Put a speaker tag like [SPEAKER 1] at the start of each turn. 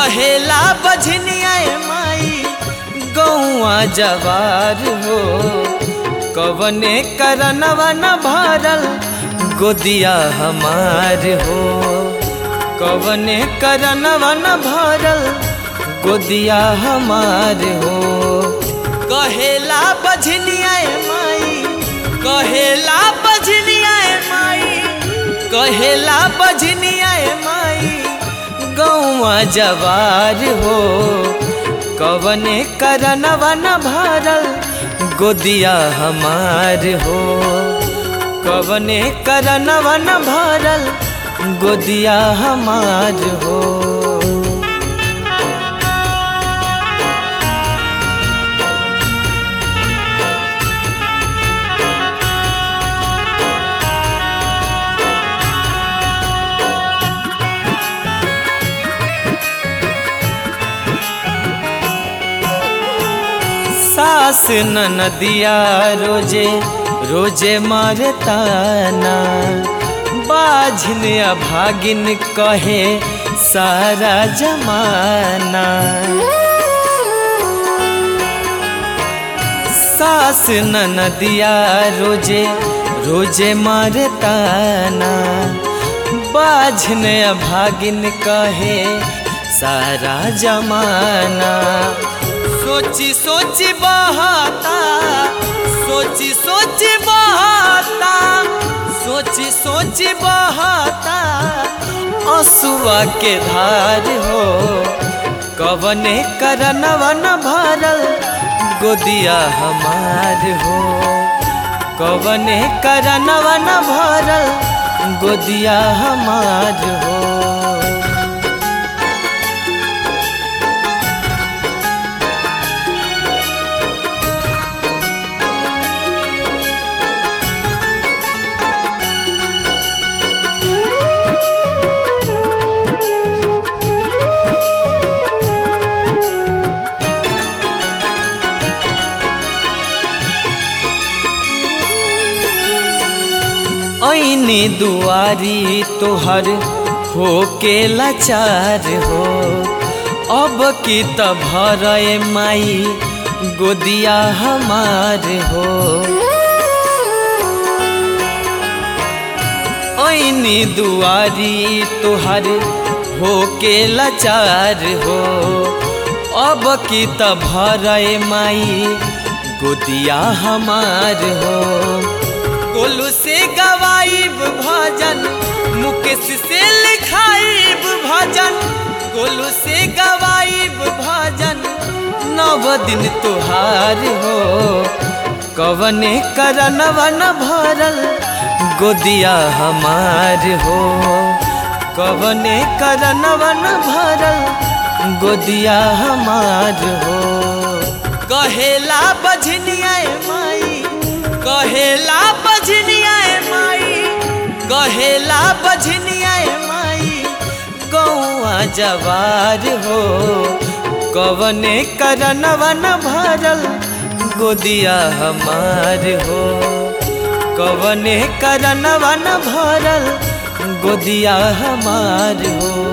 [SPEAKER 1] कहेला बझनिया माई गौआ जवार हो कवने करनवा न भरल गोदिया हमार हो कवने करनवा न भरल गोदिया हमार हो कहेला बझनिया माई कहेला बझनिया माई कहेला बझनिया माई गौआ जवार हो कवने करनवा न भरल गोदिया हमार हो कवने करनवा न भरल गोदिया हमार हो। सास ननदिया रोजे रोजे मारताना बाझिन अभागिन कहे सारा जमाना सास ननदिया रोजे रोजे मारताना बाझिन अभागिन कहे सारा जमाना सोची सोची बहाता सोची सोची बहाता सोची सोची बहाता आंसुआ के धार हो कवने करनवा न भरल गोदिया हमार हो कवने करनवा न भरल गोदिया हमार हो। ऐनी दुआरी तोहर हो के लाचार हो अब की त भरे माई गोदिया हमार हो ऐनी दुआरी तोहर हो के लाचार हो अब की त भरे माई गोदिया हमार हो गोलू से गवाइब भजन मुकेश से लिखाइब भजन गोलू से गवाइब भजन नव दिन तुहार हो कवने करनवा न भरल गोदिया हमार हो कवने करनवा न भरल गोदिया हमार हो कहेला बझनिया माई कहेला बझनिया माई कहेला बझनिया माई गौआ जवार हो कवने करनवा न भरल गोदिया हमार हो कवने करनवा न भरल गोदिया हमार हो।